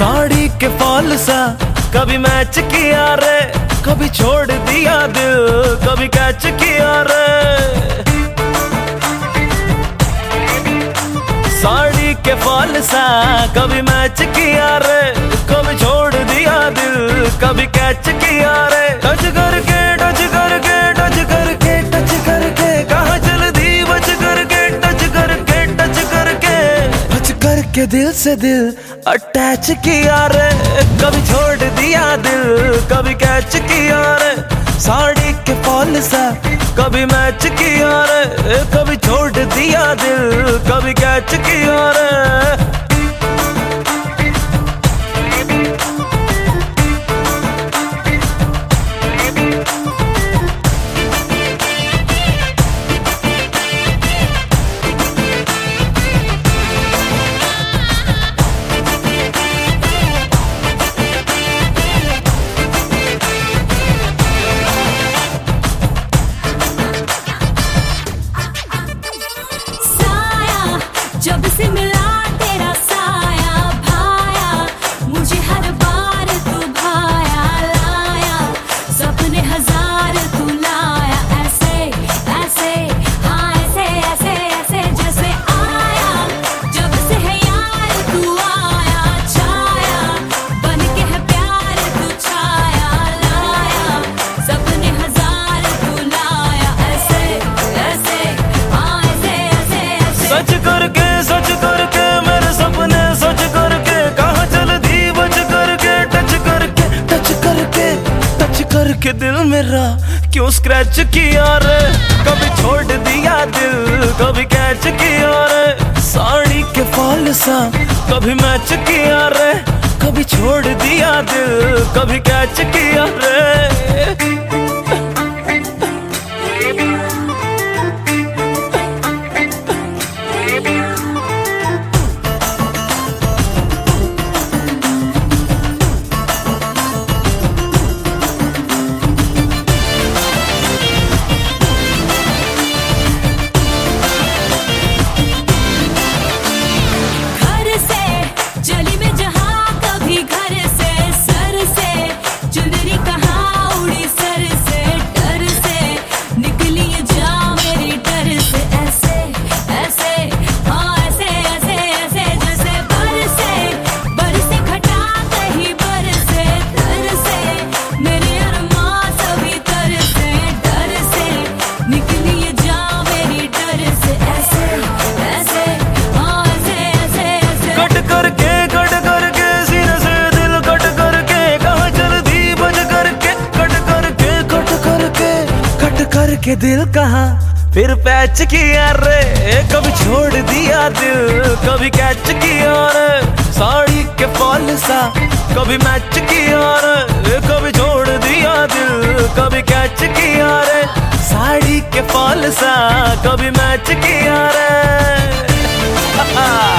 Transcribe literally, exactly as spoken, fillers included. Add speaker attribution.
Speaker 1: साड़ी के फॉल सा कभी मैच किया रे, कभी छोड़ दिया दिल, कभी कैच किया रे। साड़ी के फॉल सा कभी मैच किया रे, कभी छोड़ दिया दिल, कभी कैच किया रे। टच करके टच करके टच करके टच करके कहाँ चल दी बच करके, टच करके टच करके टच करके दिल से दिल अटैच किया रे, कभी छोड़ दिया दिल, कभी कैच किया रे। साड़ी के फॉल सा कभी मैच किया रे, कभी छोड़ दिया दिल, कभी कैच किया रे।
Speaker 2: जब से मिला तेरा साया भाया, मुझे हर बार तू भाया लाया, सपने हजार तू लाया, ऐसे ऐसे हाँ ऐसे ऐसे ऐसे जैसे आया। जब से है यार तू आया छाया, बन के है प्यार तू छाया लाया, सपने हजार तू लाया, ऐसे ऐसे हाँ ऐसे ऐसे ऐसे
Speaker 1: सच करके सच करके मेरे सपने सच करके कहाँ चल दी बच करके, टच करके टच करके टच करके दिल मेरा क्यों स्क्रैच किया रे। कभी छोड़ दिया दिल, कभी कैच किया रे। साड़ी के फॉल सा कभी मैच किया रे, कभी छोड़ दिया दिल, कभी कैच किया रे।
Speaker 2: चली मैं जहाँ कभी घर से, सर से चुनरी कहाँ उड़ी सर से, डर से निकली जा मेरी डर से, ऐसे ऐसे हाँ ऐसे ऐसे ऐसे जैसे बरसे बरसे घटा कहीं बरसे, तर से मेरे अरमां सभी तर से, डर से निकली जा मेरी डर से, ऐसे ऐसे हाँ ऐसे ऐसे ऐसे
Speaker 1: कट करके कट करके सीने से दिल कट करके कहाँ चल दी बज करके, कट करके कट करके कट करके दिल कहाँ फिर पैच किया रे। कभी छोड़ दिया दिल, कभी कैच किया रे। साड़ी के फॉल सा कभी मैच किया रे, कभी छोड़ दिया दिल, कभी कैच किया रे। साड़ी के फॉल सा कभी मैच किया रे।